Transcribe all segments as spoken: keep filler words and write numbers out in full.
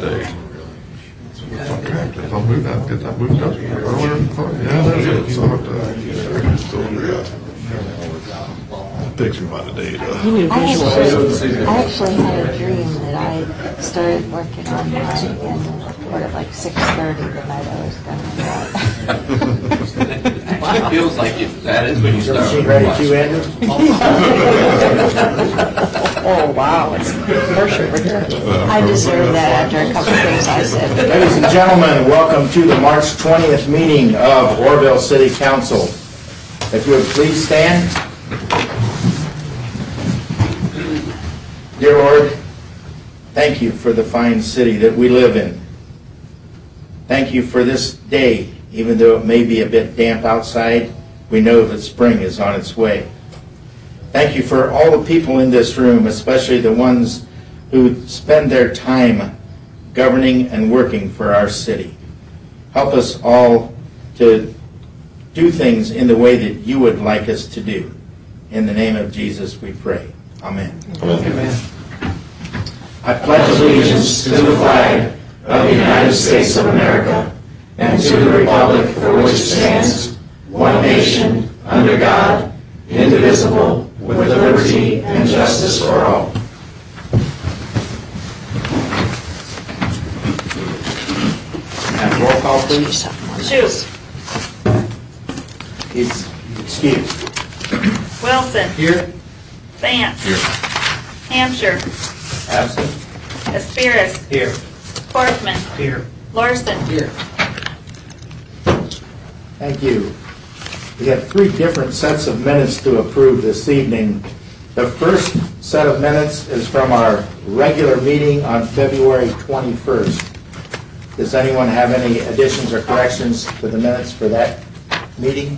Day. Okay, get that moved up. Get that moved up. Yeah, there's it. So I have to still do that. Takes me by the day to. I actually, I actually had a dream that I started working on mine and recorded at like six thirty the night I was done with that. Wow. It feels like it, that is when you start. Is she ready to, Andrew? Oh, wow. It's harsh over here. I deserve that after a couple of things I said. Ladies and gentlemen, welcome to the March twentieth meeting of Oroville City Council. If you would please stand. Dear Lord, thank you for the fine city that we live in. Thank you for this day. Even though it may be a bit damp outside, we know that spring is on its way. Thank you for all the people in this room, especially the ones who spend their time governing and working for our city. Help us all to do things in the way that you would like us to do. In the name of Jesus we pray. Amen. Amen. Amen. I pledge allegiance to the flag of the United States of America and to the republic for which it stands, one nation, under God, indivisible, with liberty and justice for all. And roll call, please. Shoes. He's excused. Wilson. Here. Vance. Here. Hampshire. Absent. Aspiris. Here. Korfman. Here. Larson. Here. Thank you. We have three different sets of minutes to approve this evening. The first set of minutes is from our regular meeting on February twenty-first. Does anyone have any additions or corrections to the minutes for that meeting?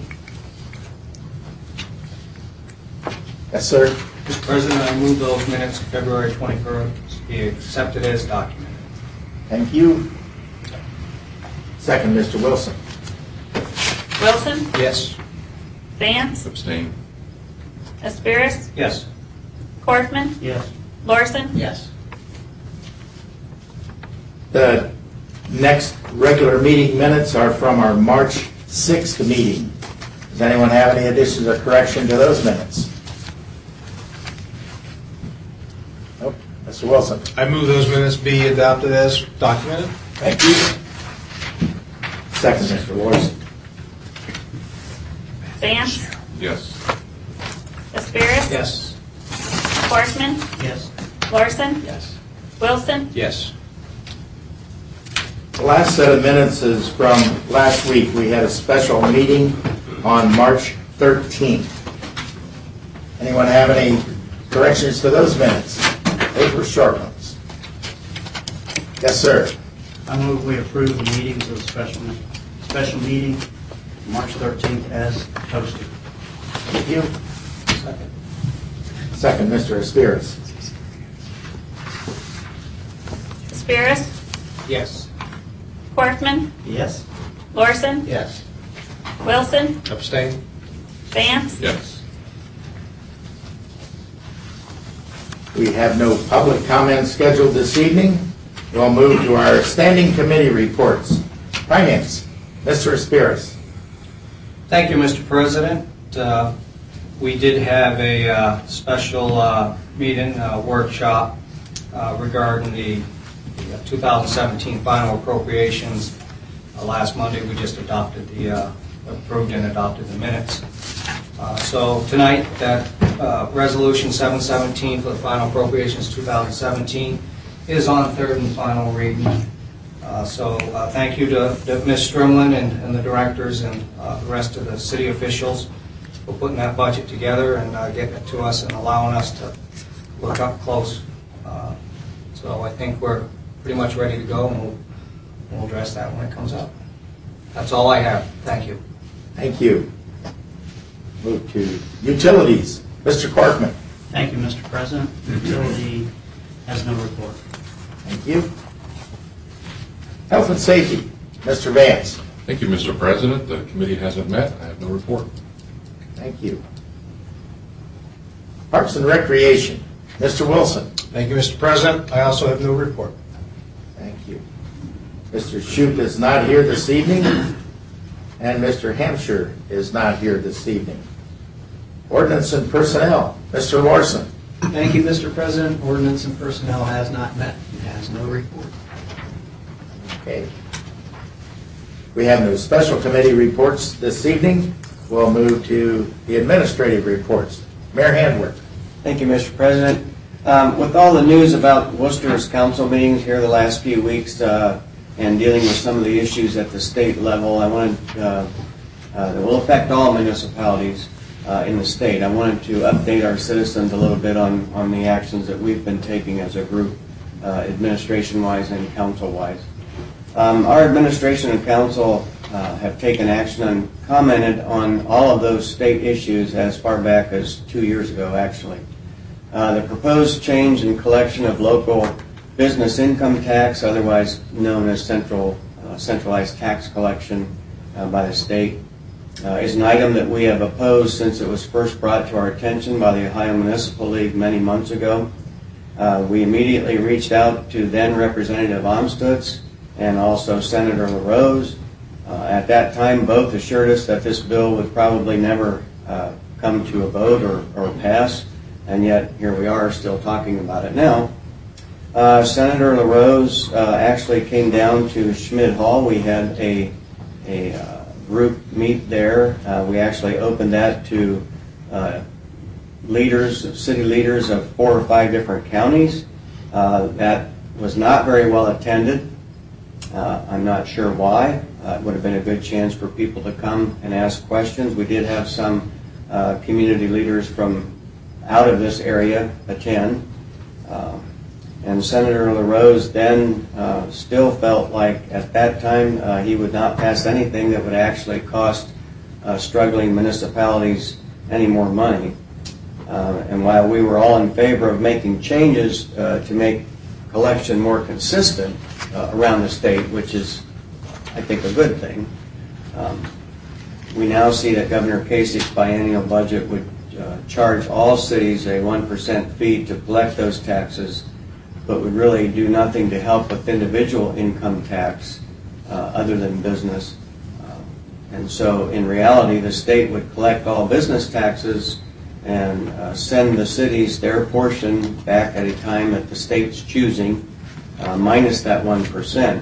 Yes, sir. Mister President, I move those minutes of February twenty-first be accepted as documented. Thank you. Second, Mister Wilson. Wilson. Yes. Vance. Abstain. Aspiris. Yes. Korfman. Yes. Larson. Yes. The next regular meeting minutes are from our March sixth meeting. Does anyone have any additions or correction to those minutes? Nope. Mister Wilson. I move those minutes be adopted as documented. Thank you. Second, Mister Larson. Vance. Yes. Aspiris. Yes. Korfman. Yes. Larson. Yes. Wilson. Yes. The last set of minutes is from last week. We had a special meeting on March thirteenth. Anyone have any corrections to those minutes? Those were short ones. Yes, sir. I move we approve the meetings of the special, special meeting, March thirteenth, as posted. Thank you. Second. Second, Mister Aspiris. Aspiris. Yes. Korfman. Yes? Larson. Yes. Wilson. Abstain. Vance. Yes. We have no public comment scheduled this evening. We'll move to our standing committee reports. Finance, Mister Aspiris. Thank you, Mister President. Uh, we did have a uh, special uh, meeting, uh, workshop uh, regarding the, the two thousand seventeen final appropriations. Uh, last Monday, we just adopted the, uh, approved and adopted the minutes. Uh, so tonight, that uh, resolution seven seventeen for the final appropriations two thousand seventeen is on third and final reading. Uh, so uh, thank you to, to Miz Strimlin and, and the directors and uh, the rest of the city officials for putting that budget together and uh, getting it to us and allowing us to look up close. Uh, so I think we're pretty much ready to go, and we'll, we'll address that when it comes up. That's all I have. Thank you. Thank you. Move to utilities. Mister Korfman. Thank you, Mister President. Utility has no report. Thank you. Health and safety. Mister Vance. Thank you, Mister President. The committee hasn't met. I have no report. Thank you. Parks and Recreation. Mister Wilson. Thank you, Mister President. I also have no report. Thank Thank you. Mister Shoup is not here this evening, and Mister Hampshire is not here this evening. Ordinance and Personnel, Mister Larson. Thank you, Mister President. Ordinance and Personnel has not met and has no report. Okay. We have no special committee reports this evening. We'll move to the administrative reports. Mayor Handworth. Thank you, Mister President. Um, with all the news about Worcester's council meetings here the last few weeks uh, and dealing with some of the issues at the state level, I wanted uh, uh, that will affect all municipalities uh, in the state. I wanted to update our citizens a little bit on, on the actions that we've been taking as a group, uh, administration-wise and council-wise. Um, our administration and council uh, have taken action and commented on all of those state issues as far back as two years ago, actually. Uh, the proposed change in collection of local business income tax, otherwise known as central uh, centralized tax collection uh, by the state, uh, is an item that we have opposed since it was first brought to our attention by the Ohio Municipal League many months ago. Uh, we immediately reached out to then Representative Amstutz and also Senator LaRose. Uh, at that time, both assured us that this bill would probably never uh, come to a vote or, or pass, and yet here we are still talking about it now. Uh, Senator LaRose uh, actually came down to Schmidt Hall. We had a, a uh, group meet there. Uh, we actually opened that to uh, leaders, city leaders of four or five different counties. Uh, that was not very well attended. Uh, I'm not sure why. Uh, it would have been a good chance for people to come and ask questions. We did have some uh, community leaders from out of this area attend. Uh, and Senator LaRose then uh, still felt like at that time uh, he would not pass anything that would actually cost uh, struggling municipalities any more money. Uh, and while we were all in favor of making changes uh, to make collection more consistent uh, around the state, which is, I think, a good thing, um, we now see that Governor Kasich biennial budget would uh, charge all cities a one percent fee to collect those taxes, but would really do nothing to help with individual income tax uh, other than business. Uh, and so in reality, the state would collect all business taxes and uh, send the cities their portion back at a time that the state's choosing, uh, minus that one percent.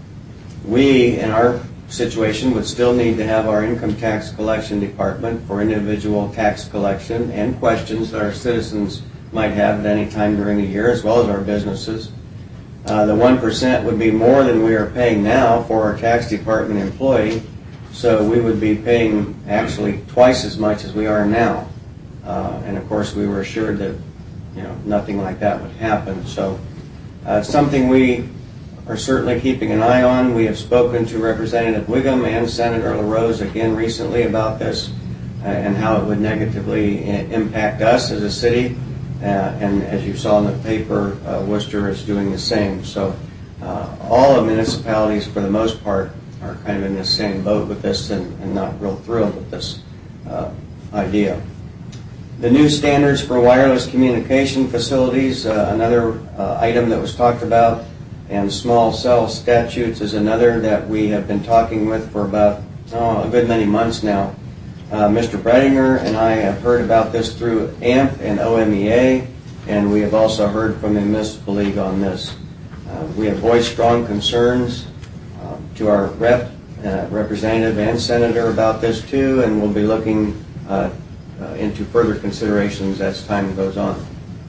We, in our situation, would still need to have our income tax collection department for individual tax collection and questions that our citizens might have at any time during the year, as well as our businesses. Uh, the one percent would be more than we are paying now for our tax department employee, so we would be paying actually twice as much as we are now. Uh, and of course, we were assured that, you know, nothing like that would happen. So uh, it's something we are certainly keeping an eye on. We have spoken to Representative Wiggum and Senator LaRose again recently about this uh, and how it would negatively I- impact us as a city. Uh, and as you saw in the paper, uh, Worcester is doing the same. So uh, all of municipalities, for the most part, are kind of in the same boat with this and, and not real thrilled with this uh, idea. The new standards for wireless communication facilities, uh, another uh, item that was talked about, and small cell statutes is another that we have been talking with for about oh, a good many months now. Uh, Mister Bredinger and I have heard about this through A M P and O M E A, and we have also heard from the Municipal League on this. Uh, we have voiced strong concerns uh, to our rep, uh, representative and senator about this too, and we'll be looking uh, uh, into further considerations as time goes on.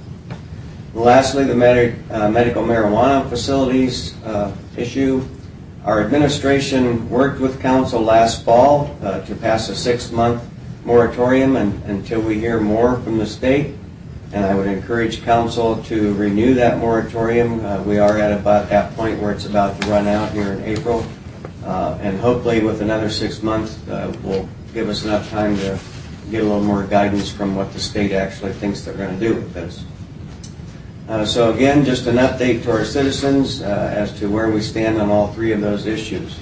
Lastly, the med- uh, medical marijuana facilities uh, issue. Our administration worked with council last fall uh, to pass a six-month moratorium and, until we hear more from the state. And I would encourage council to renew that moratorium. Uh, we are at about that point where it's about to run out here in April. Uh, and hopefully with another six months uh, will give us enough time to get a little more guidance from what the state actually thinks they're going to do with this. Uh, so again, just an update to our citizens uh, as to where we stand on all three of those issues.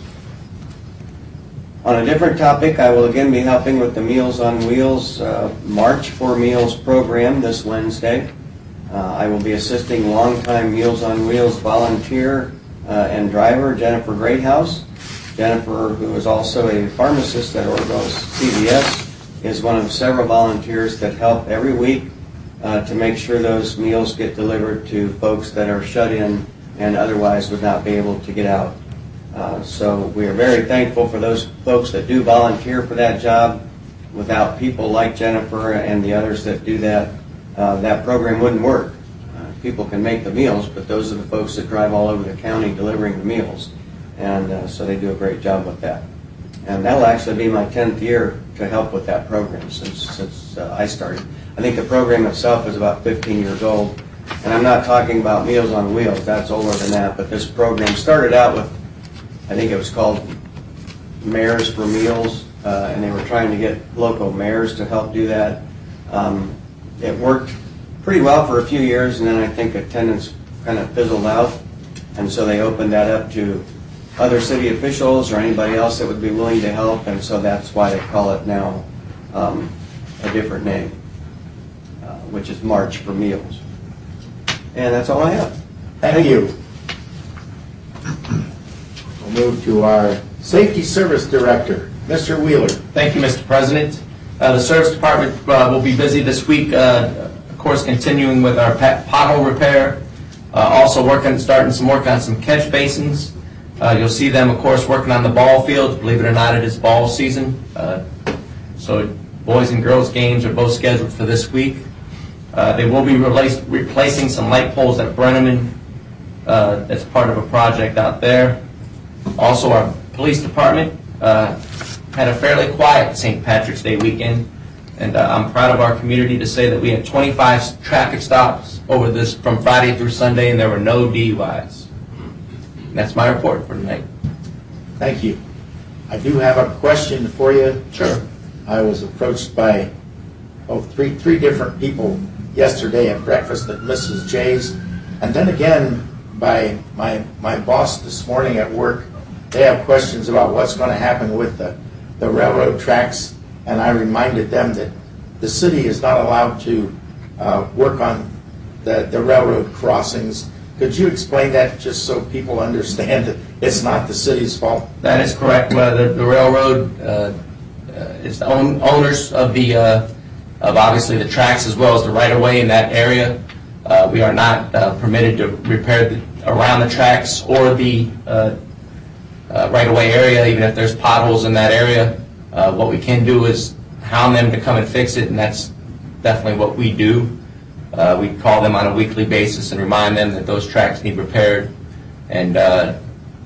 On a different topic, I will again be helping with the Meals on Wheels uh, March for Meals program this Wednesday. Uh, I will be assisting longtime Meals on Wheels volunteer uh, and driver, Jennifer Greathouse. Jennifer, who is also a pharmacist at Orgos C V S, is one of several volunteers that help every week uh, to make sure those meals get delivered to folks that are shut in and otherwise would not be able to get out. Uh, so we are very thankful for those folks that do volunteer for that job. Without people like Jennifer and the others that do that, uh, that program wouldn't work. Uh, people can make the meals, but those are the folks that drive all over the county delivering the meals. And uh, so they do a great job with that. And that'll actually be my tenth year to help with that program since, since uh, I started. I think the program itself is about fifteen years old. And I'm not talking about Meals on Wheels, that's older than that, but this program started out with, I think it was called Mayors for Meals, uh, and they were trying to get local mayors to help do that. Um, it worked pretty well for a few years, and then I think attendance kind of fizzled out, and so they opened that up to other city officials or anybody else that would be willing to help, and so that's why they call it now um, a different name, uh, which is March for Meals. And that's all I have. Thank you. We'll move to our Safety Service Director, Mister Wheeler. Thank you, Mister President. Uh, the Service Department uh, will be busy this week, uh, of course, continuing with our pothole repair, uh, also working, starting some work on some catch basins. Uh, you'll see them, of course, working on the ball fields. Believe it or not, it is ball season. Uh, so boys and girls games are both scheduled for this week. Uh, they will be replaced, replacing some light poles at Brenneman. Uh, that's part of a project out there. Also, our police department uh, had a fairly quiet Saint Patrick's Day weekend, and uh, I'm proud of our community to say that we had twenty-five traffic stops over this from Friday through Sunday, and there were no D U Is. And that's my report for tonight. Thank you. I do have a question for you. Sure. I was approached by oh, three, three different people yesterday at breakfast at Missus J's, and then again by my, my boss this morning at work. They have questions about what's going to happen with the, the railroad tracks, and I reminded them that the city is not allowed to uh, work on the, the railroad crossings. Could you explain that just so people understand that it's not the city's fault? That is correct. Well, the, the railroad uh, uh, is the own, owners of the uh, of obviously the tracks as well as the right-of-way in that area. Uh, we are not uh, permitted to repair the, around the tracks or the uh, uh, right-of-way area, even if there's potholes in that area. Uh, what we can do is hound them to come and fix it, and that's definitely what we do. Uh, we call them on a weekly basis and remind them that those tracks need repaired. And uh,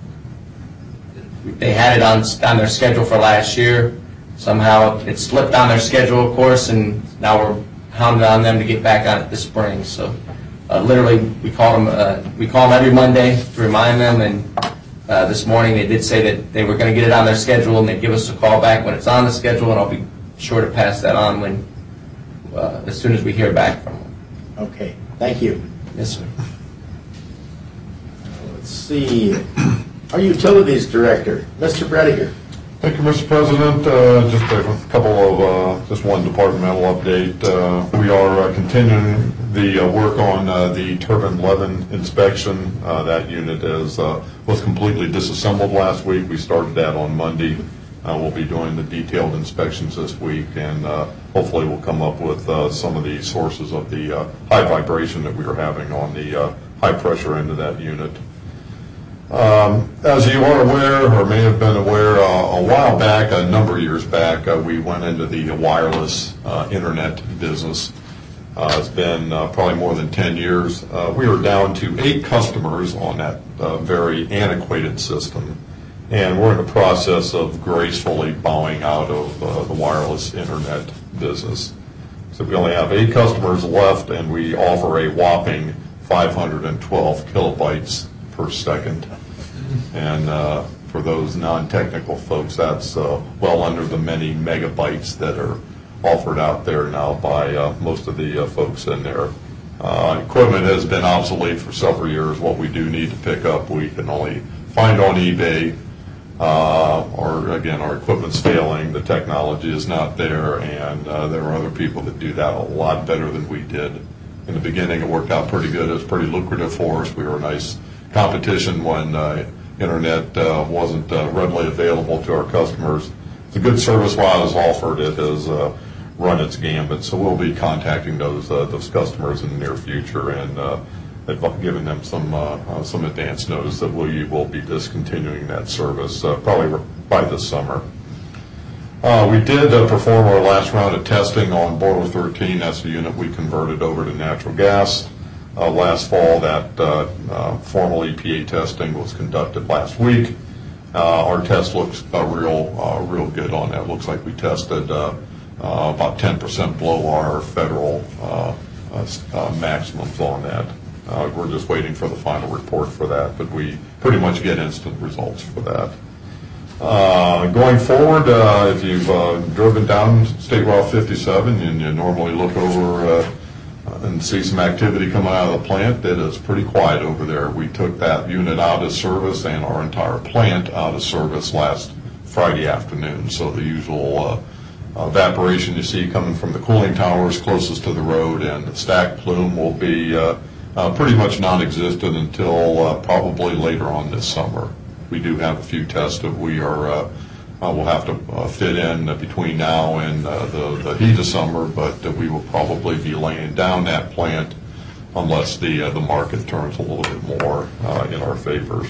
they had it on, on their schedule for last year. Somehow it slipped on their schedule, of course, and now we're hounding on them to get back on it this spring. So uh, literally, we call them uh, we call them every Monday to remind them. And uh, this morning they did say that they were going to get it on their schedule, and they'd give us a call back when it's on the schedule, and I'll be sure to pass that on when uh, as soon as we hear back from them. Okay, thank you. Yes, sir. Let's see. Our Utilities Director, Mister Brediger. Thank you, Mister President. Uh, just a couple of, uh, just one departmental update. Uh, we are uh, continuing the uh, work on uh, the turbine eleven inspection. Uh, that unit is uh, was completely disassembled last week. We started that on Monday. Uh, we'll be doing the detailed inspections this week, and uh, hopefully we'll come up with uh, some of the sources of the uh, high vibration that we were having on the uh, high pressure end of that unit. Um, as you are aware, or may have been aware, uh, a while back, a number of years back, uh, we went into the wireless uh, internet business. Uh, it's been uh, probably more than ten years. Uh, we were down to eight customers on that uh, very antiquated system, and we're in the process of gracefully bowing out of uh, the wireless internet business. So we only have eight customers left, and we offer a whopping five hundred twelve kilobytes per second. And uh, for those non-technical folks, that's uh, well under the many megabytes that are offered out there now by uh, most of the uh, folks in there. Uh, equipment has been obsolete for several years. What we do need to pick up, we can only find on eBay. Uh, or again, our equipment's failing, the technology is not there, and uh, there are other people that do that a lot better than we did. In the beginning, it worked out pretty good. It was pretty lucrative for us. We were a nice competition when uh, internet uh, wasn't uh, readily available to our customers. It's a good service while it is offered. It has uh, run its gambit, so we'll be contacting those uh, those customers in the near future and uh, giving them some uh, uh, some advance notice that we will be discontinuing that service uh, probably by this summer. Uh, we did uh, perform our last round of testing on Boiler thirteen. That's the unit we converted over to natural gas. Uh, last fall, that uh, uh, formal E P A testing was conducted last week. Uh, our test looks uh, real uh, real good on that. Looks like we tested uh, uh, about ten percent below our federal uh, uh, uh, maximums on that. Uh, we're just waiting for the final report for that, but we pretty much get instant results for that. Uh, going forward, uh, if you've uh, driven down State Route fifty-seven and you normally look over uh, and see some activity coming out of the plant, it is pretty quiet over there. We took that unit out of service and our entire plant out of service last Friday afternoon. So the usual uh, evaporation you see coming from the cooling towers closest to the road and the stack plume will be uh, uh, pretty much non-existent until uh, probably later on this summer. We do have a few tests that we are uh, uh, will have to uh, fit in uh, between now and uh, the, the heat of summer, but uh, we will probably be laying down that plant unless the uh, the market turns a little bit more uh, in our favors.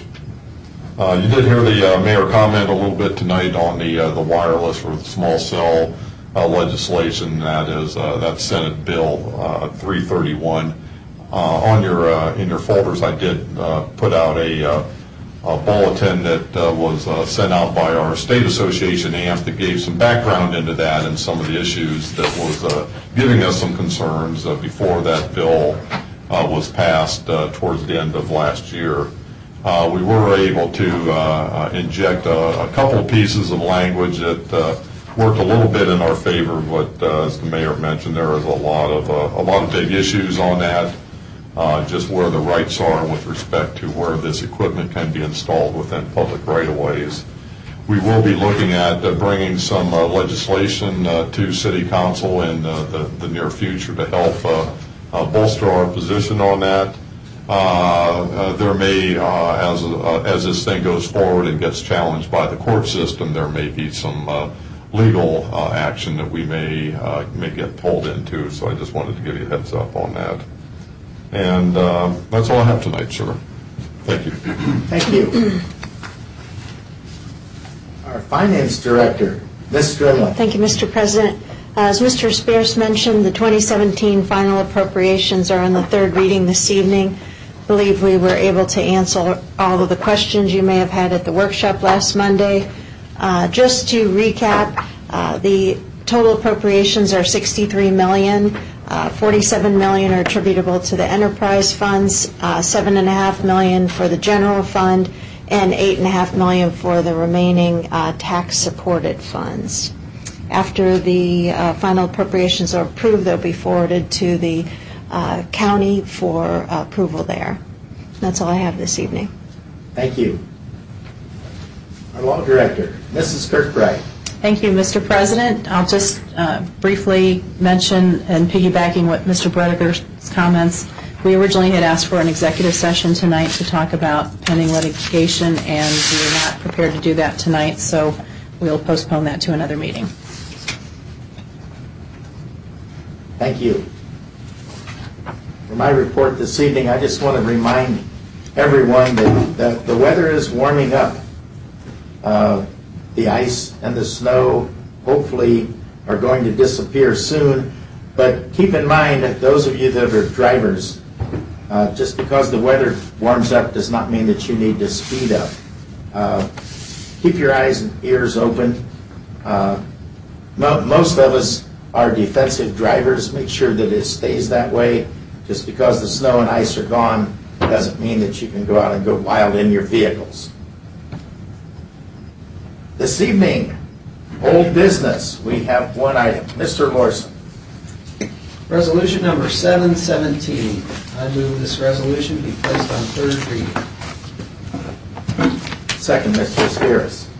Uh, you did hear the uh, mayor comment a little bit tonight on the uh, the wireless or the small cell uh, legislation. That is uh, that Senate Bill uh, three thirty-one. Uh, on your uh, in your folders, I did uh, put out a uh, a bulletin that uh, was uh, sent out by our state association, A M P, that gave some background into that and some of the issues that was uh, giving us some concerns uh, before that bill uh, was passed uh, towards the end of last year. Uh, we were able to uh, inject a, a couple of pieces of language that uh, worked a little bit in our favor, but uh, as the mayor mentioned, there is a lot of uh, a lot of big issues on that. Uh, just where the rights are with respect to where this equipment can be installed within public right-of-ways. We will be looking at uh, bringing some uh, legislation uh, to City Council in uh, the, the near future to help uh, uh, bolster our position on that. Uh, uh, there may, uh, as, uh, as this thing goes forward and gets challenged by the court system, there may be some uh, legal uh, action that we may, uh, may get pulled into, so I just wanted to give you a heads up on that. And uh, that's all I have tonight, sir. Thank you. Thank you. Our Finance Director, Miz Strimlin. Thank you, Mister President. As Mister Spears mentioned, the twenty seventeen final appropriations are on the third reading this evening. I believe we were able to answer all of the questions you may have had at the workshop last Monday. Uh, just to recap, uh, the total appropriations are sixty-three million dollars. Uh, forty-seven million dollars are attributable to the enterprise funds, uh, seven point five million dollars for the general fund, and eight point five million dollars for the remaining uh, tax-supported funds. After the uh, final appropriations are approved, they'll be forwarded to the uh, county for uh, approval there. That's all I have this evening. Thank you. Our Law Director, Missus Kirkbride. Thank you, Mister President. I'll just uh, briefly mention, and piggybacking what Mister Brediger's comments, we originally had asked for an executive session tonight to talk about pending litigation, and we are not prepared to do that tonight, so we'll postpone that to another meeting. Thank you. For my report this evening, I just want to remind everyone that, that the weather is warming up. Uh, The ice and the snow hopefully are going to disappear soon. But keep in mind that those of you that are drivers, uh, just because the weather warms up does not mean that you need to speed up. Uh, keep your eyes and ears open. Uh, mo most of us are defensive drivers. Make sure that it stays that way. Just because the snow and ice are gone doesn't mean that you can go out and go wild in your vehicles. This evening, old business, we have one item. Mister Lorson. Resolution number seven seventeen. I move this resolution be placed on third reading. Second, Mister Spears.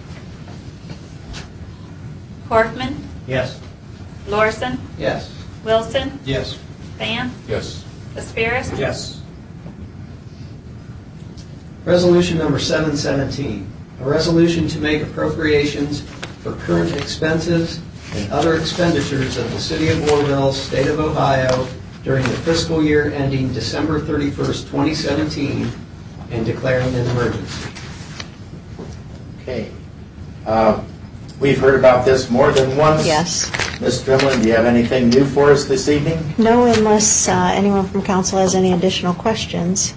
Corfman, Yes. Lorson, Yes. Wilson, Yes. Vance, Yes. Aspiris, Yes. Resolution number seven seventeen, a resolution to make appropriations for current expenses and other expenditures of the City of Orrville, State of Ohio, during the fiscal year ending December thirty-first, twenty seventeen, and declaring an emergency. Okay. Uh, We've heard about this more than once. Yes. Miz Trimlin, do you have anything new for us this evening? No, unless uh, anyone from council has any additional questions.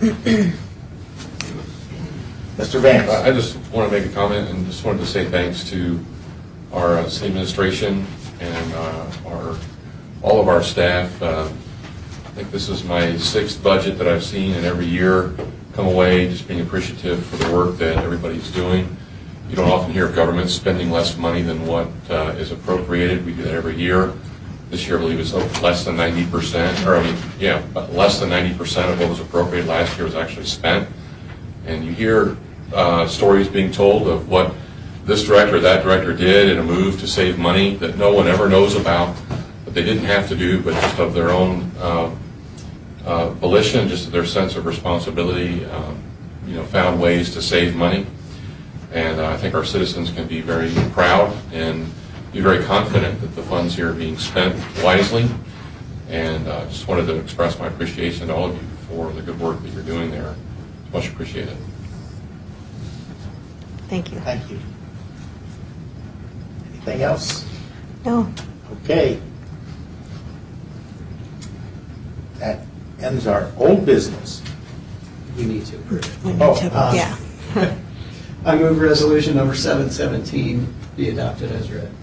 Mister Vance. I just want to make a comment and just wanted to say thanks to our uh, city administration and uh, our all of our staff. Uh, I think this is my sixth budget that I've seen, and every year come away just being appreciative for the work that everybody's doing. You don't often hear of government spending less money than what uh, is appropriated. We do that every year. This year, I believe, it's less than ninety percent, or I mean, yeah, less than ninety percent of what was appropriated last year was actually spent. And you hear uh, stories being told of what this director or that director did in a move to save money that no one ever knows about, that they didn't have to do, but just of their own uh, uh, volition, just of their sense of responsibility, um, you know, found ways to save money. And uh, I think our citizens can be very proud and be very confident that the funds here are being spent wisely. And I uh, just wanted to express my appreciation to all of you for the good work that you're doing there. It's much appreciated. Thank you. Thank you. Anything else? No. Okay. That ends our old business. We need to approve it. We need Oh, to, uh, yeah. I move resolution number seven seventeen be adopted as read.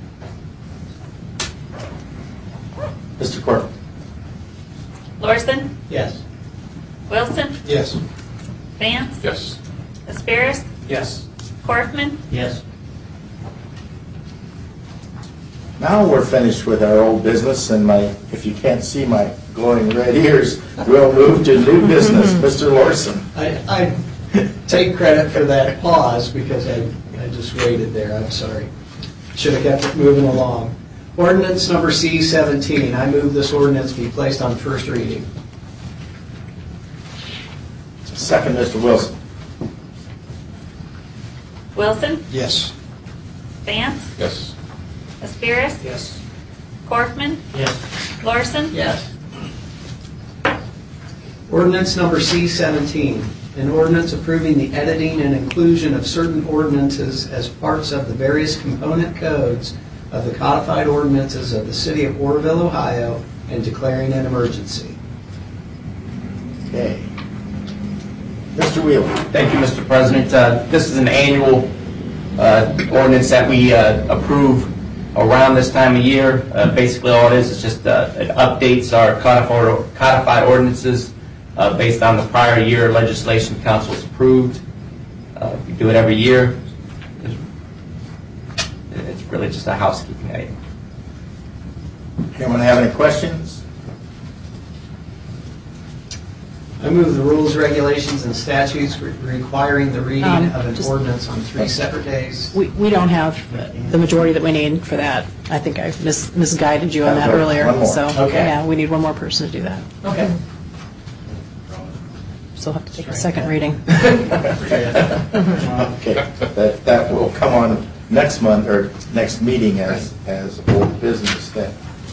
Mister Corbin. Lorson, Yes. Wilson, Yes. Vance, Yes. Aspirus, Yes. Corfman, Yes. Now we're finished with our old business, and my, if you can't see my glowing red ears, we'll move to new business. Mister Lorson. I, I take credit for that pause because I, I just waited there. I'm sorry. Should have kept it moving along. Ordinance number C seventeen. I move this ordinance be placed on first reading. Second, Mister Wilson. Wilson, Yes. Vance, Yes. Aspirus, Yes. Corfman, Yes. Lorson, Yes. Ordinance number C seventeen. An ordinance approving the editing and inclusion of certain ordinances as parts of the various component codes of the codified ordinances of the City of Orrville, Ohio, and declaring an emergency. Okay. Mister Wheeler. Thank you, Mister President. Uh, This is an annual uh, ordinance that we uh, approve around this time of year. Uh, Basically, all it is is just uh, it updates our codified codified ordinances uh, based on the prior year legislation council has approved. Uh, We do it every year. It's- It's really just a housekeeping item. Anyone have any questions? I move the rules, regulations, and statutes re- requiring the reading Um, of an just- ordinance on three separate days. We we don't have the majority that we need for that. I think I mis- misguided you on that Okay, earlier. one more. So, Okay. yeah, we need one more person to do that. Okay. Still have to take a second reading. Okay, that, that will come on next month, or next meeting as, as old business then.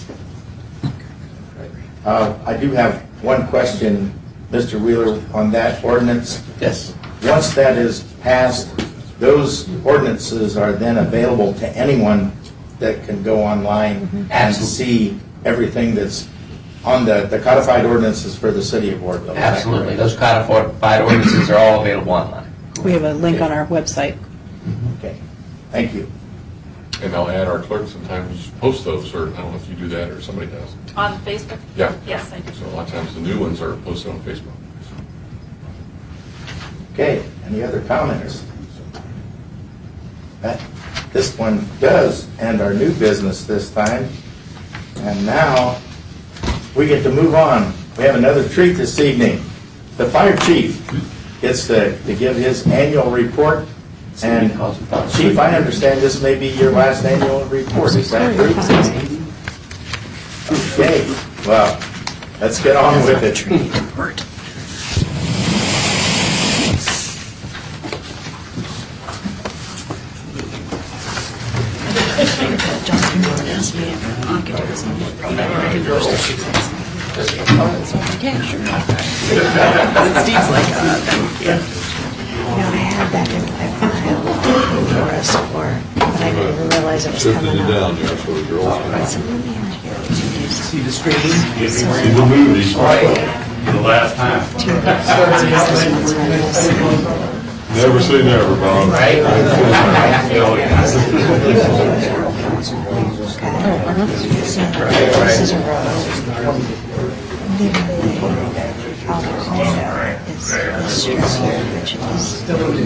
Uh, I do have one question, Mister Wheeler, on that ordinance. Yes. Once that is passed, those ordinances are then available to anyone that can go online and Absolutely. see everything that's on the, the codified ordinances for the city of Orrville. Is that Absolutely. correct? Those codified ordinances are all available online. We have a link on our website. Okay, thank you. And I'll add our clerk sometimes post those, or I don't know if you do that or somebody does. on Facebook? Yeah. Yes, I do. So a lot of times the new ones are posted on Facebook. Okay, any other comments? That, this one does end our new business this time. And now, we get to move on. We have another treat this evening. The fire chief gets to, to give his annual report. And Chief, I understand this may be your last annual report, is that true? Okay, well, let's get on with it. Steve's like, uh, thank you. You know, I had that in my file for us for, but I didn't even realize it was coming up. down there for the girls. So let me in here. See the screen? See the movies. The last time. Never say never, Bob. Okay. So this is a row. Literally, all the window is this strip here, which is that. Um,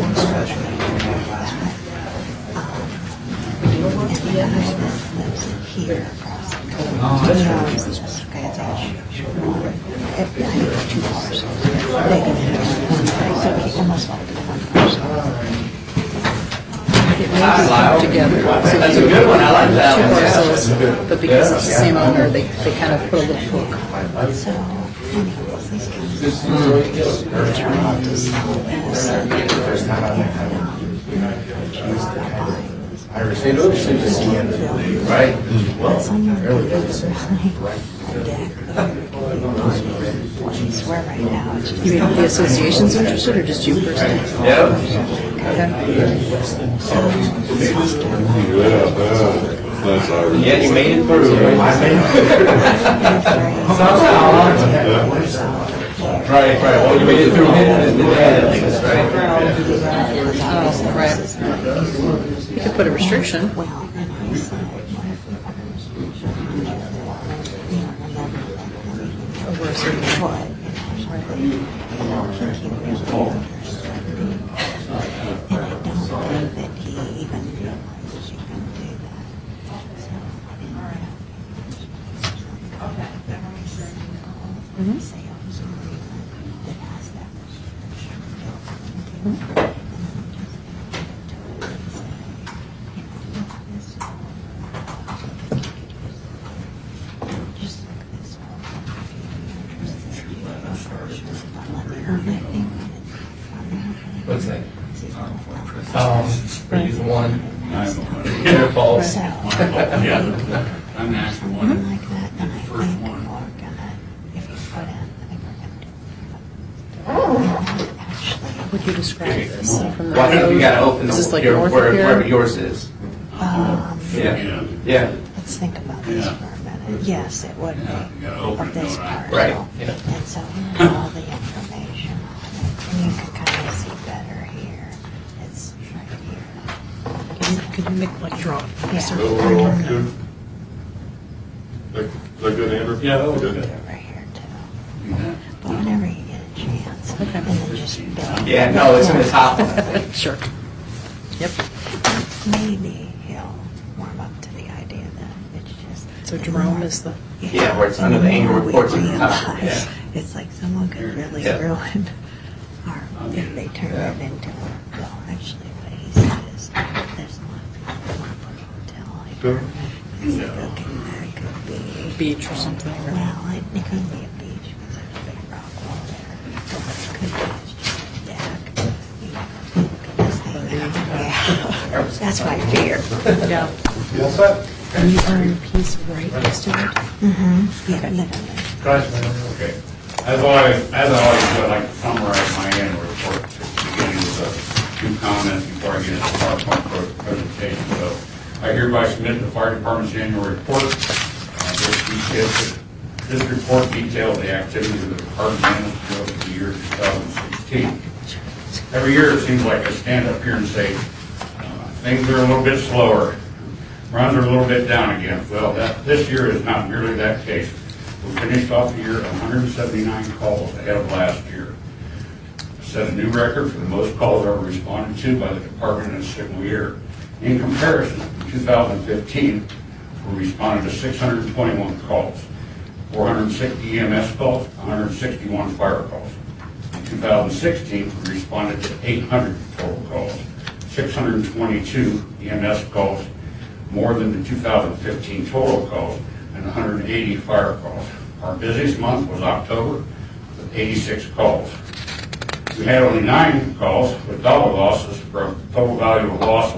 and the husband lives in here across the country. Okay, I have two parcels. They can have one parcel. They almost all do one parcel. It may be together. So That's a good one, I like that two one. parcels, but because it's the same owner, they, they kind of put a little hook. So, anyways, these guys are trying to sell this. I received those things at the end of the day, right? But someone really a deck I swear right now it's just. You mean the association's interested or just you personally? Yep. Okay. Yeah, that's Irish. Yeah, you made it through. Right, right. Well, you made it through the dad, right? Oh, right. You could put a restriction. Well, and I said, Over a certain what? And I think he really understood me. And I don't believe that he even realizes you can do that. So I didn't know. Every single sales agreement that has that restriction built into it. What's that? Um, for you one. Your fault. So, Yeah. I'm the actual one. like that, and I think we're gonna, if you put in, I think we're gonna do. Actually, Would you describe this from the Well, I think we road? gotta open Is this like your, north where, of here? wherever yours is. um, Yeah. Yeah. let's think about this Yeah. for a minute. Yes, it would Yeah, you gotta be open of it, this don't I? parcel. Right, yeah. And so here's all the information on it, and you can kind of see better here. It's right here. Could you, could you make like draw? Yeah. Is that good? Is that good, Andrew? Yeah, that was Good. good. Do it right here too. But whenever you get a chance, and then just build. Yeah, no, it's in the top one, I think. Sure. Yep. Maybe he'll warm up to the idea that it's just. So Jerome is the. Yeah, where it's under the annual reports at the top, yeah. It's like someone could really Yeah. ruin our, if they turn it into, well, actually, what he said is, there's a lot of people that want to put a hotel here. He's like, okay, that could be, Beach or something. Or, well, it, it could be a beach because there's a big rock wall there. Or it could be it's just a deck. You know, look at this thing. Yeah, that's my fear. yeah. Yes, sir. And you own a piece right next to it? Mm-hmm. Yeah, literally. Okay. As always, as I always do, I'd like to summarize my annual report, just beginning with a few comments before I get into the PowerPoint pro- presentation. So I hereby submit the fire department's annual report. Uh, This details, this report details the activities of the department managed throughout the year two thousand sixteen. Every year it seems like I stand up here and say, uh, things are a little bit slower. Runs are a little bit down again. Well, that, this year is not merely that case. We finished off the year at one hundred seventy-nine calls ahead of last year. Set a new record for the most calls ever responded to by the department in a single year. In comparison, in two thousand fifteen, we responded to six hundred twenty-one calls, four hundred sixty E M S calls, one hundred sixty-one fire calls. In two thousand sixteen, we responded to eight hundred total calls, six hundred twenty-two E M S calls, more than the two thousand fifteen total calls, and one hundred eighty fire calls. Our busiest month was October with eighty-six calls. We had only nine calls with dollar losses for a total value of loss of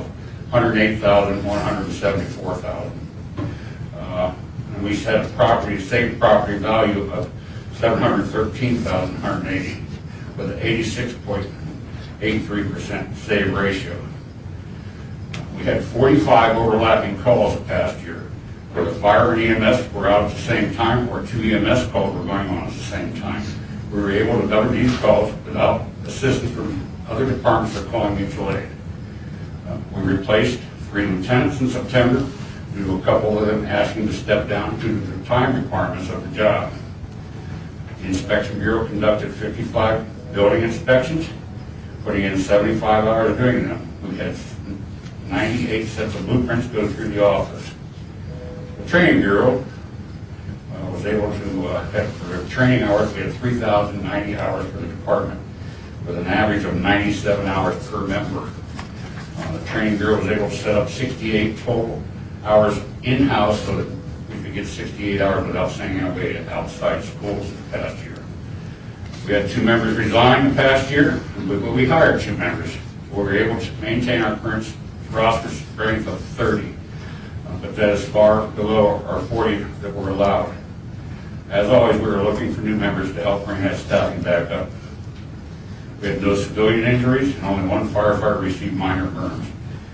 one hundred eight thousand one hundred seventy-four dollars. Uh, and we had a property, saved property value of seven hundred thirteen thousand one hundred eighty dollars with an eighty-six point eight three percent save ratio. We had forty-five overlapping calls the past year, where the fire and E M S were out at the same time, or two E M S calls were going on at the same time. We were able to cover these calls without assistance from other departments that are calling mutual aid. Uh, we replaced three lieutenants in September due to a couple of them asking to step down due to the time requirements of the job. The Inspection Bureau conducted fifty-five building inspections, putting in seventy-five hours doing them. We had ninety-eight sets of blueprints go through the office. The Training Bureau uh, was able to, uh, have, for training hours, we had three thousand ninety hours for the department, with an average of ninety-seven hours per member. Uh, the Training Bureau was able to set up sixty-eight total hours in-house so that we could get sixty-eight hours without sending our way to outside schools the past year. We had two members resign the past year, but we hired two members. We were able to maintain our current roster strength of thirty, uh, but that is far below our forty that were allowed. As always, we were looking for new members to help bring that staffing back up. We had no civilian injuries, and only one firefighter received minor burns.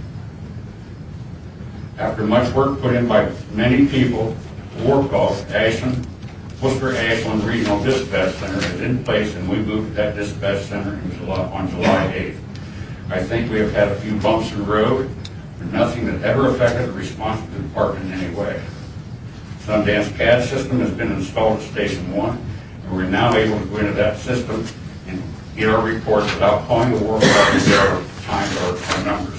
After much work put in by many people, the war call, Ashland, Worcester Ashland Regional Dispatch Center is in place, and we moved to that dispatch center in July, on July eighth. I think we have had a few bumps in the road, but nothing that ever affected the response of the department in any way. Sundance C A D system has been installed at Station one, and we're now able to go into that system and get our reports without calling the war call and get our times or our numbers.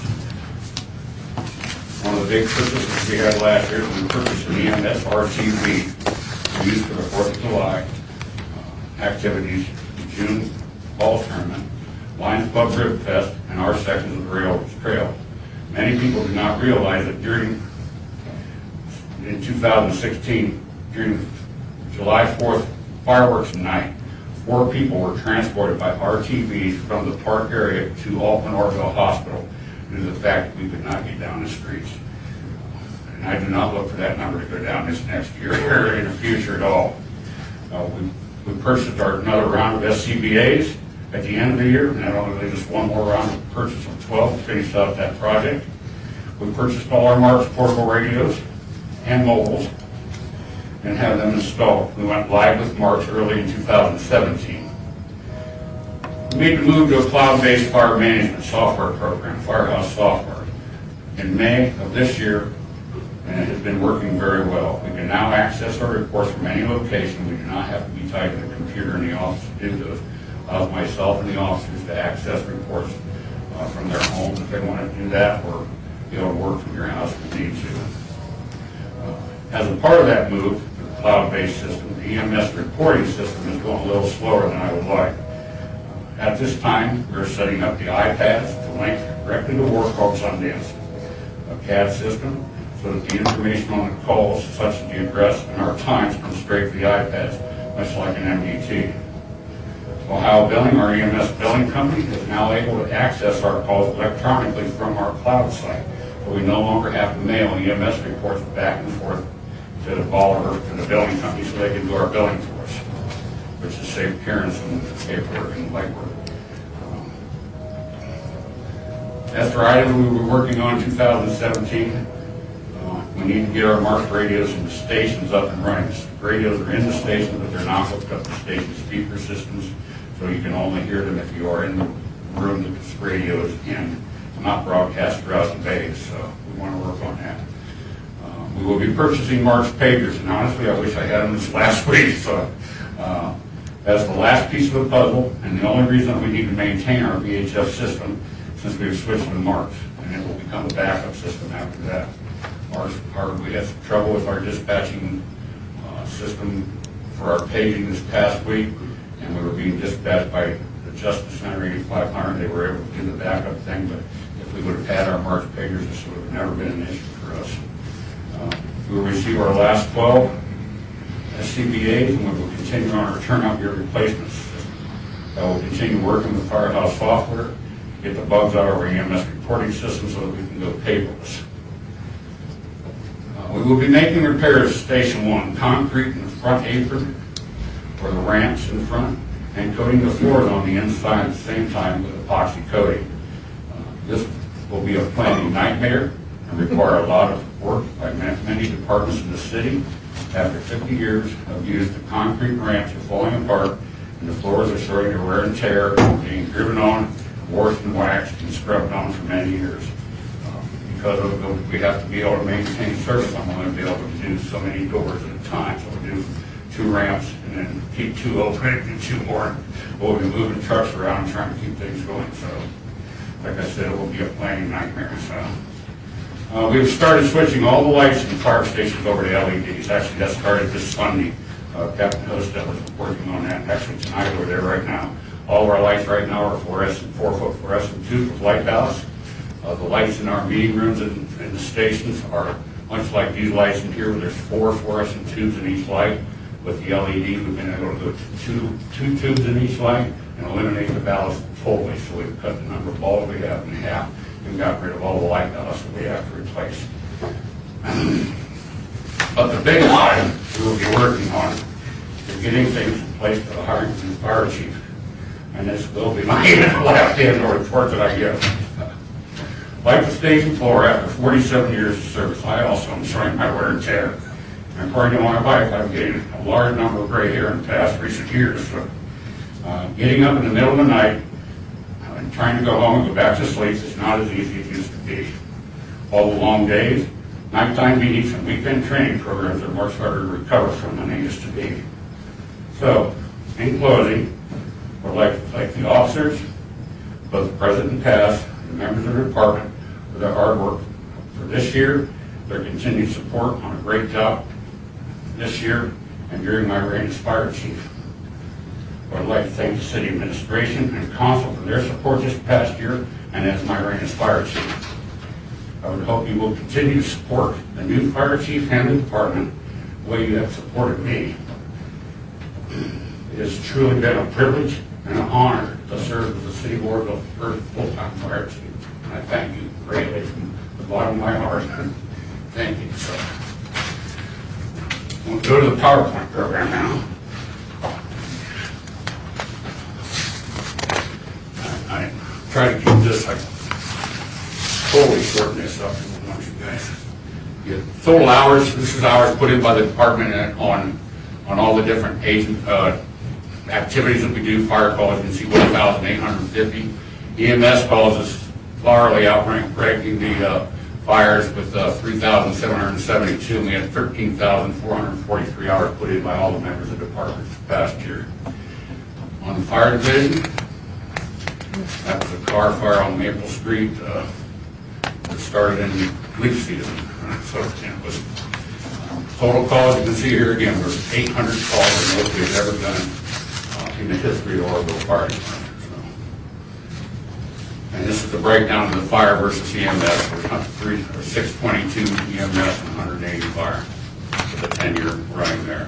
One of the big purchases we had last year was we purchased an E M S R T V used for the fourth of July uh, activities, the June Ball Tournament, Lions Club Rib Fest, and our sections of the Rails Trail. Many people do not realize that during, in two thousand sixteen, during July fourth fireworks night, four people were transported by R T Vs from the park area to Alton Orville Hospital due to the fact that we could not get down the streets. And I do not look for that number to go down this next year or in the future at all. Uh, we, we purchased our, another round of S C B As at the end of the year, and that only leaves us one more round of purchase of twelve to finish out that project. We purchased all our Marks portable radios and mobiles and have them installed. We went live with Marks early in two thousand seventeen. We made the move to a cloud-based fire management software program, Firehouse Software, in May of this year, and it has been working very well. We can now access our reports from any location. We do not have to be tied to the computer in the office to do those. Allows myself and the officers to access reports uh, from their homes if they want to do that, or be able to work from your house if you need to. Uh, as a part of that move to the cloud-based system, the E M S reporting system is going a little slower than I would like. Uh, at this time, we're setting up the iPads to link directly to War Call Sundance, a C A D system, so that the information on the calls, such as the address and our times, come straight to the iPads, much like an M D T. Ohio Billing, our E M S billing company, is now able to access our calls electronically from our cloud site. So we no longer have to mail E M S reports back and forth to the Bolivar, to the billing company, so they can do our billing for us, which is save Karen some paperwork and legwork. Um, as for items we were working on in two thousand seventeen, uh, we need to get our Marks radios and the stations up and running. The radios are in the station, but they're not hooked up to station speaker systems, so you can only hear them if you are in the room that this radio is in, not broadcast throughout the bay, so we want to work on that. Uh, we will be purchasing Marks pagers, and honestly, I wish I had them this last week, so uh, that's the last piece of the puzzle, and the only reason we need to maintain our V H F system since we've switched to Marks, and it will become a backup system after that. Marks, our, we had some trouble with our dispatching uh, system for our paging this past week, and we were being dispatched by the Justice Center eighty-five hundred. They were able to do the backup thing, but if we would have had our Marks pagers, this would have never been an issue for us. Uh, we will receive our last twelve S C B As, and we will continue on our turnout gear replacement system. I will continue working with Firehouse Software to get the bugs out of our E M S reporting system so that we can go paperless. Uh, we will be making repairs to Station one, concrete in the front apron or the ramps in front, and coating the floors on the inside at the same time with epoxy coating. Uh, this will be a planning nightmare and require a lot of work by many departments in the city. After fifty years of use, the concrete ramps are falling apart and the floors are starting to wear and tear, being driven on, washed and waxed and scrubbed on for many years. Uh, because of the, we have to be able to maintain service, I'm only be able to do so many doors at a time. So we do two ramps and then keep two open and two more. We'll be moving trucks around and trying to keep things going. So, like I said, it will be a planning nightmare. So. Uh, we've started switching all the lights in the fire stations over to L E Ds. Actually, that started this Sunday. Uh, Captain Hostel is working on that. Actually, tonight over there right now. All of our lights right now are fluorescent, four-foot fluorescent tubes with light ballast. Uh, the lights in our meeting rooms and, and the stations are much like these lights in here, where there's four fluorescent tubes in each light. With the L E D, we've been able to go to two, two tubes in each light and eliminate the ballast totally. So we've cut the number of balls we have in half. We got rid of all the light ballast that we have to replace. But the biggest item we will be working on is getting things in place for the hiring of the fire chief. And this will be my last annual report that I give. Like the station floor, after forty-seven years of service, I also am showing my wear and tear. And according to my wife, I've gained a large number of gray hair in the past recent years. So, uh, getting up in the middle of the night and trying to go home and go back to sleep is not as easy as it used to be. All the long days, nighttime meetings, and weekend training programs are much harder to recover from than they used to be. So, in closing, I would like to thank the officers, both the present and past, and the members of the department for their hard work for this year, their continued support on a great job this year, and during my reign as fire chief. I would like to thank the city administration and council for their support this past year and as my reign as fire chief. I would hope you will continue to support the new fire chief and the department the way you have supported me. It has truly been a privilege and an honor to serve as the city of Warrenville's first full-time fire chief. And I thank you greatly from the bottom of my heart. Thank you. So, we'll go to the PowerPoint program now. I try to keep this, like, totally shorten this up for one of you guys. Yeah, total hours, this is hours put in by the department on on all the different agent uh, activities that we do. Fire calls, you can see one thousand eight hundred fifty. E M S calls is largely outranking the uh, fires with uh, three thousand seven hundred seventy-two, and we had thirteen thousand four hundred forty-three hours put in by all the members of the department this past year. On the fire division, that was a car fire on Maple Street uh, that started in leaf season. So it was um, total calls, you can see here again, there was eight hundred calls the most we've ever done uh, in the history of Orville Fire Department. So. And this is the breakdown of the fire versus E M S. Three, or six twenty-two E M S and one hundred eighty fire with a ten-year running there.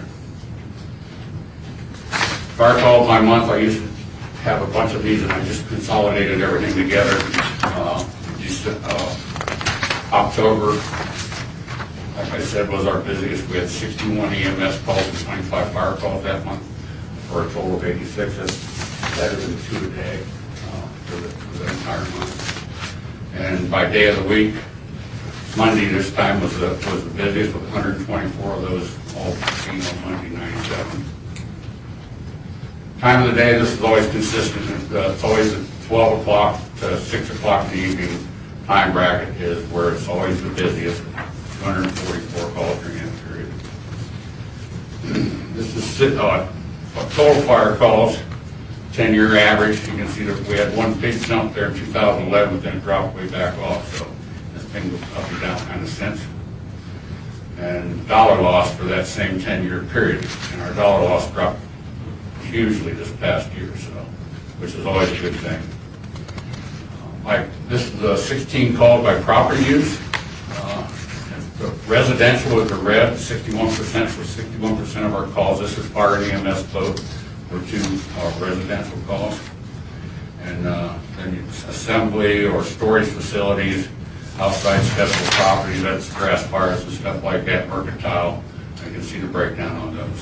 Fire calls by month, I used to have a bunch of these and I just consolidated everything together. Uh, just, uh, October, like I said, was our busiest. We had sixty-one E M S calls and twenty-five fire calls that month for a total of eighty-six. That's better than two a day uh, for, the, for the entire month. And by day of the week, Monday this time was the, was the busiest with one hundred twenty-four of those all being on Monday, ninety-seven. Time of the day, this is always consistent. Uh, it's always at twelve o'clock to six o'clock in the evening. Time bracket is where it's always the busiest, two hundred forty-four calls during that period. This is uh, total fire calls, ten-year average. You can see that we had one big jump there in two thousand eleven, but then it dropped way back off. So it's been up and down kind of since. And dollar loss for that same ten-year period. And our dollar loss dropped hugely this past year, so which is always a good thing. Like this is the sixteen calls by property use. Uh, the residential with the red, sixty-one percent, so sixty-one percent of our calls. This is fire and E M S both were two uh, residential calls. and uh, then assembly or storage facilities, outside special properties, that's grass fires and stuff like that, mercantile. You can see the breakdown on those.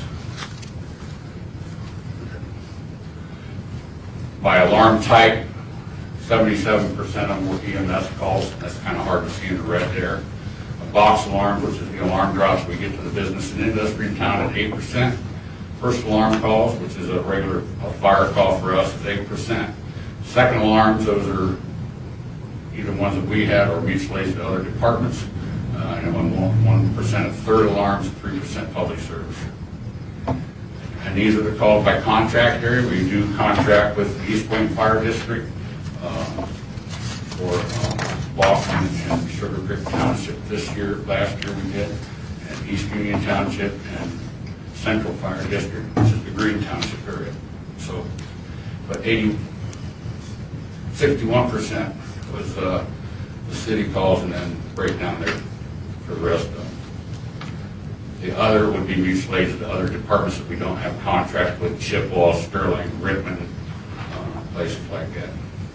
By alarm type, seventy-seven percent of them were E M S calls. That's kind of hard to see in the red there. A box alarm, which is the alarm drops we get to the business and industry in town, at eight percent. First alarm calls, which is a regular a fire call for us, is eight percent. Second alarms, those are either ones that we have or mutual aids to other departments. Uh, and one percent of third alarms, three percent public service. And these are the calls by contract area. We do contract with the East Wing Fire District uh, for uh, Boston and Sugar Creek Township this year. Last year we did, and East Union Township and Central Fire District, which is the Green Township area. So, but eighty, sixty-one percent was uh, the city calls, and then break down there for the rest of them. The other would be mutual aids to other departments that we don't have contract with, Chippewa, Sterling, Rittman, uh, places like that.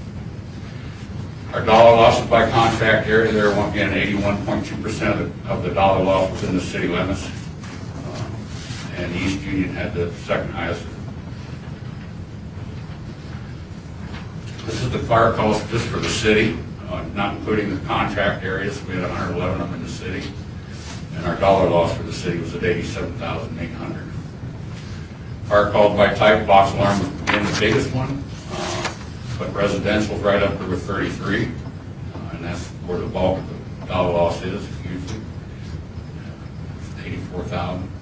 Our dollar losses by contract area, there again, eighty-one point two percent of, of the dollar loss within the city limits. Uh, and East Union had the second highest. This is the fire calls just for the city, uh, not including the contract areas. We had one hundred eleven of them in the city. And our dollar loss for the city was at eighty-seven thousand eight hundred. Fire calls by type, box alarm was again the biggest one, uh, but residential is right up there with thirty-three, uh, and that's where the bulk of the dollar loss is usually, eighty-four thousand.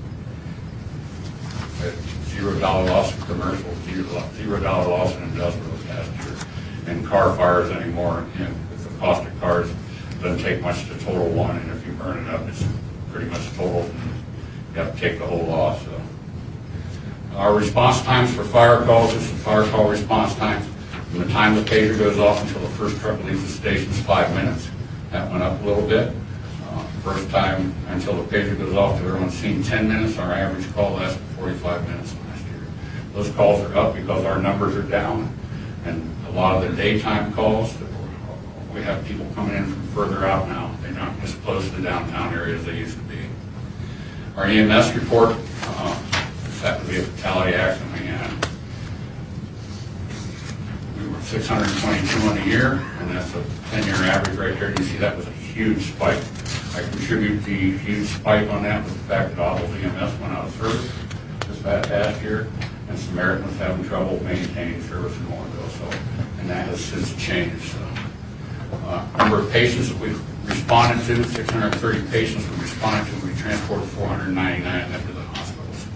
Zero dollar loss in commercial, zero, zero dollar loss in industrial last year. And car fires anymore, you know, with the cost of cars, doesn't take much to total one, and if you burn it up, it's pretty much total. You have to take the whole loss. So. Our response times for fire calls, this is fire call response times. From the time the pager goes off until the first truck leaves the station is five minutes. That went up a little bit. Uh, first time until the pager goes off to everyone's seen ten minutes. Our average call lasted forty-five minutes last year. Those calls are up because our numbers are down, and a lot of the daytime calls, we have people coming in from further out now. They're not as close to the downtown area as they used to be. Our E M S report, uh, this happened to be a fatality accident we had. We were six hundred twenty-two on the year, and that's a ten-year average right there. You see that was a huge spike. I contribute the huge spike on that with the fact that all of E M S went out of service this past year, and Samaritan was having trouble maintaining service in Warrenville, so, and that has since changed. So. Uh, number of patients that we responded to, six hundred thirty patients we responded to, we transported four hundred ninety-nine of them to the hospitals.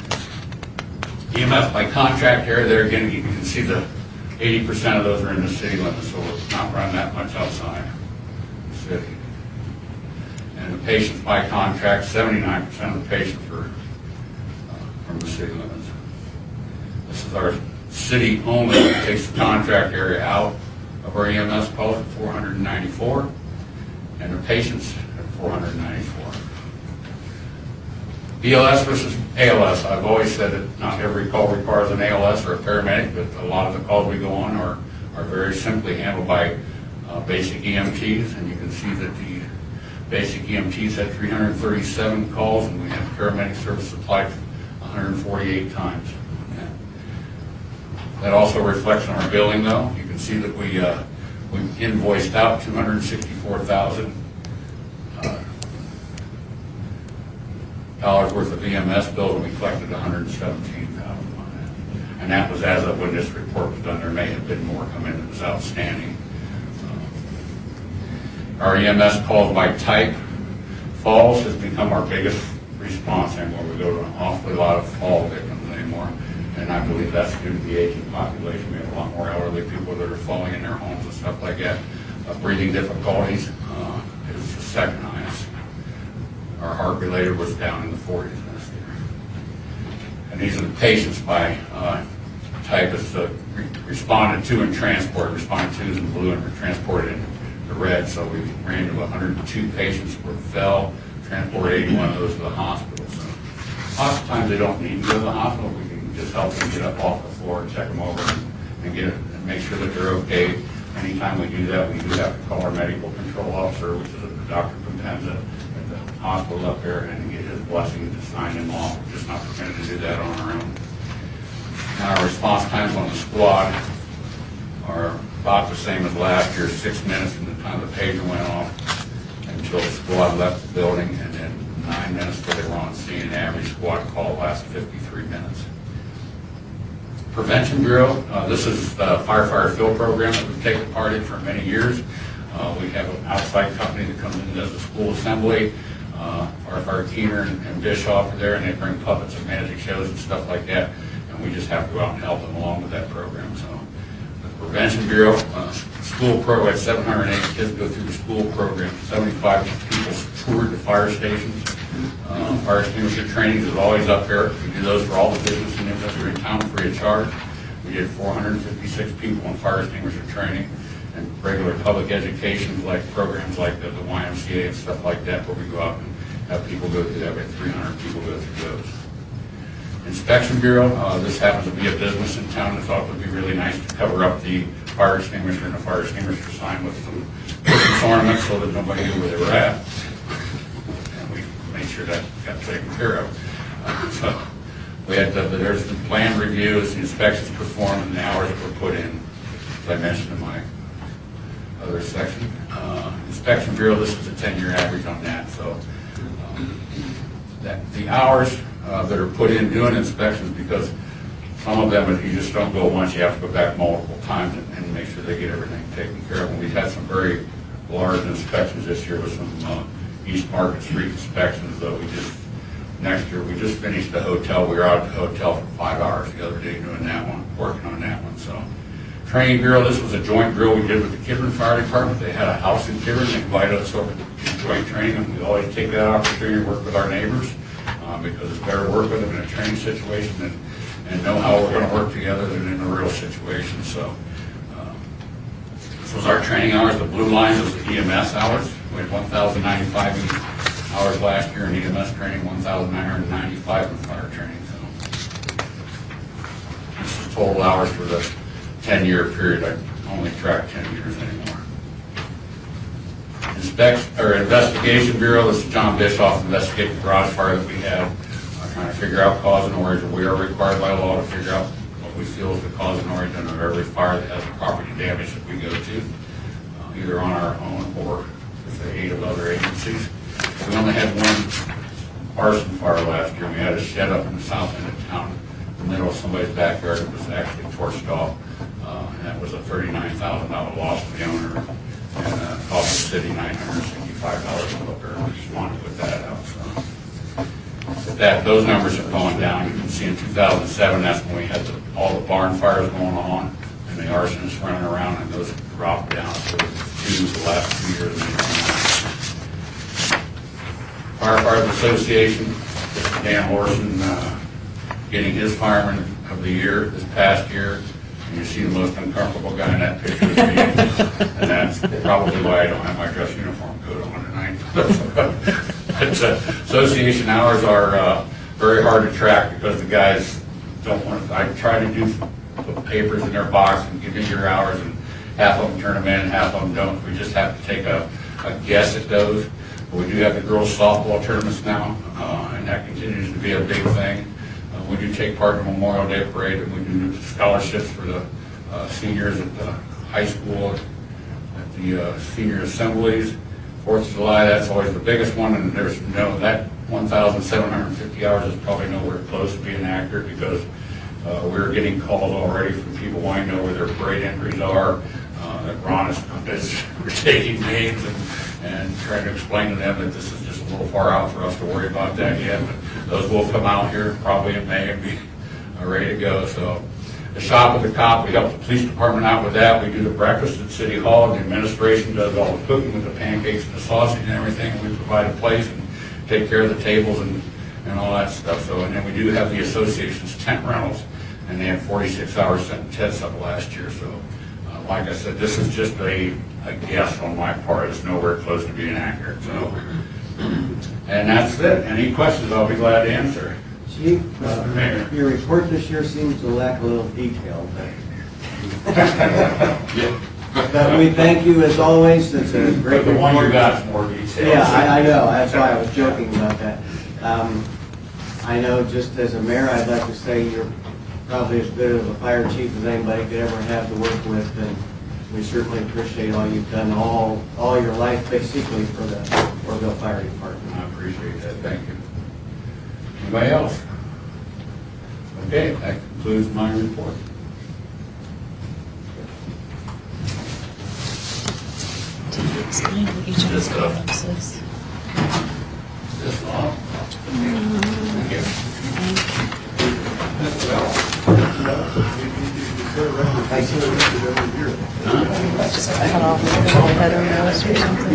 E M S by contract area, there again, you can see the eighty percent of those are in the city limits, so we're not running that much outside the city. And the patients by contract, seventy-nine percent of the patients were uh, from the city limits. This is our city only, it takes the contract area out of our E M S calls at four hundred ninety-four, and the patients at four hundred ninety-four. B L S versus A L S. I've always said that not every call requires an A L S or a paramedic, but a lot of the calls we go on are, are very simply handled by uh, basic E M Ts, and you can see that the basic E M Ts had three hundred thirty-seven calls, and we had paramedic service applied one hundred forty-eight times. That also reflects on our billing, though. You can see that we uh, we invoiced out two hundred sixty-four thousand dollars uh, worth of E M S bills, and we collected one hundred seventeen thousand dollars on that. And that was as of when this report was done. There may have been more come in that was outstanding. Uh, our E M S calls by type, falls has become our biggest response anymore. We go to an awfully lot of fall victims anymore. And I believe that's due to the aging population. We have a lot more elderly people that are falling in their homes and stuff like that. Uh, breathing difficulties uh, is the second highest. Our heart-related was down in the forties last year. And these are the patients by uh, type. It's uh, re responded to and transported. Responded to is in blue and transported in the red. So we ran to one hundred two patients who fell, transported eighty-one of those to the hospital. So lots of times they don't need to go to the hospital. We can just help them get up off the floor and check them over and, and get and make sure that they're okay. Anytime we do that, we do have to call our medical control officer, which is Doctor Compenza at the hospital up there, and get his blessing to sign them off. We're just not permitted to do that on our own. Now, our response times on the squad are about the same as last year, six minutes from the time the pager went off until the squad left the building, and then nine minutes till they were on scene. The average squad call lasts fifty-three minutes. Prevention Bureau, uh, this is the firefighter field program that we've taken part in for many years. Uh, we have an outside company that comes in and does the school assembly. Uh, Firefighter Keener and, and Bischoff are there, and they bring puppets and magic shows and stuff like that, and we just have to go out and help them along with that program. So, the Prevention Bureau, uh, school program, seven hundred eighty kids go through the school program. seventy-five people toured the fire stations. Uh, fire extinguisher trainings is always up there. We do those for all the business units that are in town free of charge. We did four hundred fifty-six people in fire extinguisher training, and regular public education, like programs like the, the Y M C A and stuff like that, where we go out and have people go through that. We have three hundred people go through those. Inspection Bureau, uh, this happens to be a business in town that thought it would be really nice to cover up the fire extinguisher and the fire extinguisher sign with some Christmas ornaments so that nobody knew where they were at. And we made sure that got taken care of. Uh, so we had the, there's the plan reviews, the inspections performed, and the hours that were put in, as I mentioned in my other section. Uh, Inspection Bureau, this is a ten-year average on that. So um, that the hours uh, that are put in doing inspections, because some of them, if you just don't go once, you have to go back multiple times and, and make sure they get everything taken care of. And we've had some very large inspections this year with some uh, East Market Street inspections. Though we just next year we just finished the hotel. We were out at the hotel for five hours the other day doing that one, working on that one. So. Training Bureau, this was a joint drill we did with the Kibern Fire Department. They had a house in Kibern. They invited us over to joint training, and we always take that opportunity to work with our neighbors uh, because it's better to work with them in a training situation than, and know how we're going to work together than in a real situation. So uh, this was our training hours. The blue line was the E M S hours. We had one thousand ninety-five hours last year in E M S training, one thousand nine hundred ninety-five in fire training. So this is total hours for the ten-year period. I only track ten years anymore. Inspect or Investigation Bureau. This is John Bischoff investigating the garage fire that we had, uh, trying to figure out cause and origin. We are required by law to figure out what we feel is the cause and origin of every fire that has property damage that we go to, uh, either on our own or with the aid of other agencies. We only had one arson fire last year. We had a shed up in the south end of town, in the middle of somebody's backyard that was actually torched off. Uh, and that was a thirty-nine thousand dollar loss to the owner, and uh, cost the city nine hundred sixty-five dollars a repair. We just wanted to put that out. So, with that, those numbers are going down. You can see in two thousand seven, that's when we had the, all the barn fires going on, and the arsonists running around, and those dropped down to two the last two years. Firefighters Association, Dan Morrison uh, getting his fireman of the year this past year. You see the most uncomfortable guy in that picture with me, and that's probably why I don't have my dress uniform coat on tonight. But, uh, association hours are uh, very hard to track because the guys don't want to. I try to do put papers in their box and give me your hours, and half of them turn them in and half of them don't. We just have to take a, a guess at those. But we do have the girls softball tournaments now, uh, and that continues to be a big thing. Uh, we do take part in the Memorial Day Parade, and we do scholarships for the uh, seniors at the high school, at the uh, senior assemblies. Fourth of July, that's always the biggest one, and there's no, that one thousand seven hundred fifty hours is probably nowhere close to being accurate because uh, we're getting calls already from people wanting to know where their parade entries are. Uh, that Ron is, is we're taking names and, and trying to explain to them that this is just a little far out for us to worry about that yet. But those will come out here probably in May and be uh, ready to go. So the shop with the cop, we help the police department out with that. We do the breakfast at City Hall. The administration does all the cooking with the pancakes and the sausage and everything. We provide a place and take care of the tables and, and all that stuff. So, and then we do have the association's tent rentals, and they had forty-six hours sent tents up last year. So uh, like I said, this is just a, a guess on my part. It's nowhere close to being accurate. So, and that's it. Any questions, I'll be glad to answer. Chief, uh, your report this year seems to lack a little detail. But we thank you as always. It's a great But the one you report. got is more detailed. Yeah, I, I know, that's why I was joking about that. Um, I know just as a mayor, I'd like to say you're probably as good of a fire chief as anybody could ever have to work with, and we certainly appreciate all you've done all, all your life, basically, for the Orville Fire Department. I appreciate that, thank you. Anybody else? Okay, that concludes my report. Did you explain what each of these comments is? This all? Thank you. Just cut off the header notes or something?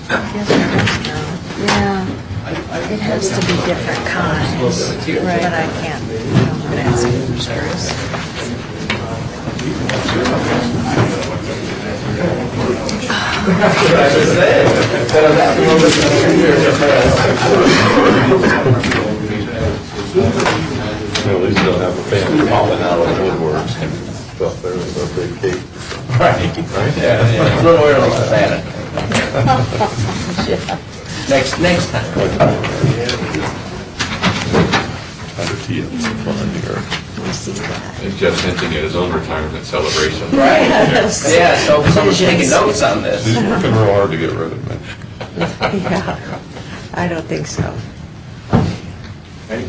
Yeah, it has to be different kinds, but I can't. I'm going to ask you for service. At least you don't have a fan popping out of the woodworks and stuff there with a big cape. Right. Right? Yeah, yeah. A little early for that. Next, next time. Under tea, it's fun here. And Jeff's hinting at his own retirement celebration. Right. Yeah, so someone's taking notes on this. He's working real hard to get rid of me. Yeah, I don't think so. Ready?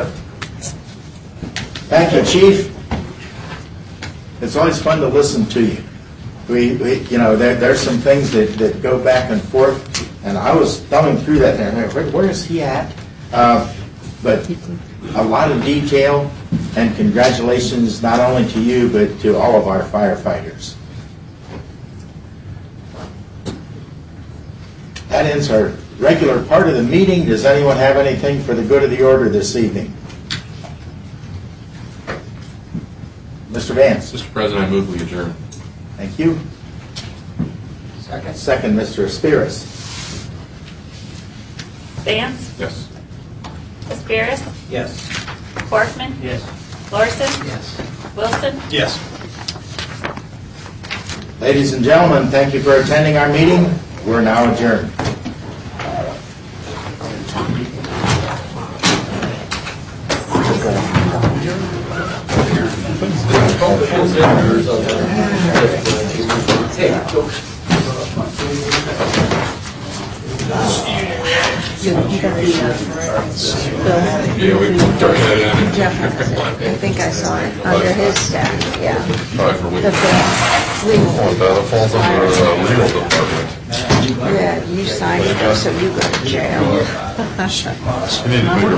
Thank you, Chief. It's always fun to listen to you. We, we you know, there, there's some things that, that go back and forth, and I was thumbing through that there. Where, where is he at? Uh, but a lot of detail, and congratulations not only to you, but to all of our firefighters. That ends our regular part of the meeting. Does anyone have anything for the good of the order this evening? Mister Vance. Mister President, I move we adjourn. Thank you. Second. Second, Mister Aspiris. Vance, Yes. Aspiris, Yes. Corkman, Yes. Larson, Yes. Wilson. Yes. Ladies and gentlemen, thank you for attending our meeting. We're now adjourned. Yeah, we took that in. I think I saw it under his staff, yeah. Probably for The weeks. best legal. Oh, that falls under the legal department. Yeah, you signed it, so you go to jail. You need to make